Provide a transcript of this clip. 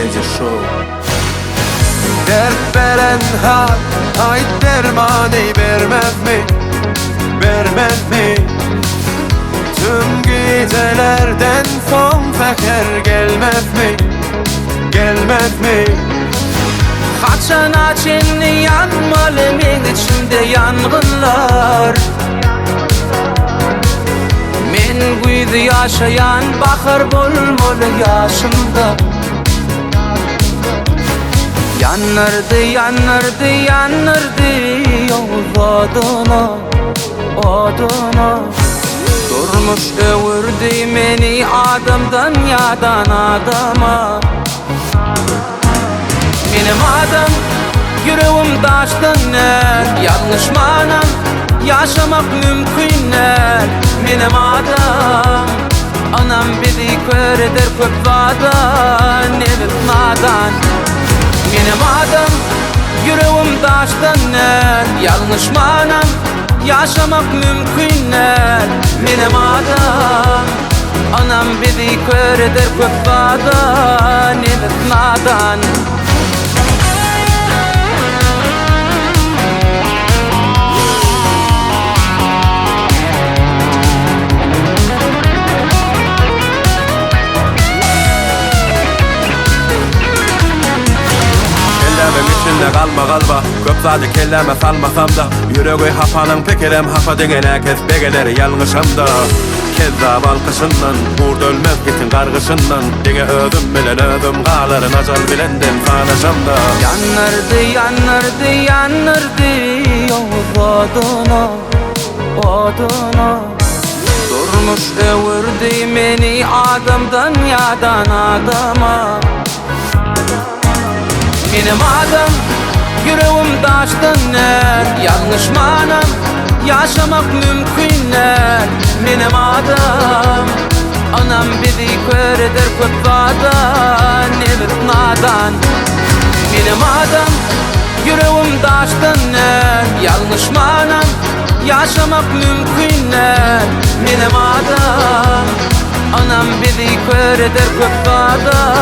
gece şov. Dert veren hal, ay dermanı vermez mi? Vermez mi? Tüm gecelerden son feker gelmez mi? Gelmez mi? Kaçan açın yanmalı men içimde yangınlar. Men güýdi yaşayan bahar bolmalı yaşımda. Yanırdı, yanırdı, yanırdı oduna, oduna. Durmuş öwürdi meni adamdan yadan adama. Benim adam, yüreğim taştın ner. Yanlış manam, yaşamak mümkünler. Benim adam, anam bizi kör eder köp vadan, evet nadan. Benim adam, yüreğim taştın ner. Yanlış manam, yaşamak mümkünler. Benim adam, anam bizi kör eder köp vadan, evet nadan. İçinde kalma kalma, köp zadi kelleme salmasam da. Yüreği hapanın pekirem hapa degen herkes begeleri yalgışamda. Kezzab alkışından, burada ölmez gitin kargışından. Dine özüm bilen özüm kaların acal bilenden sanaşamda. Yanırdı, yanırdı, yanırdı oduna, oduna. Durmuş öwürdi meni adamdan yadan adama. Benim adam, yüreğim taştın ner. Yanlış manam, yaşamak mümkünler. Benim adam, anam bizi kör eder köp vadan, evet nadan. Benim adam, yüreğim taştın ner. Yanlış manam, yaşamak mümkünler. Benim adam, anam bizi kör eder köp vadan.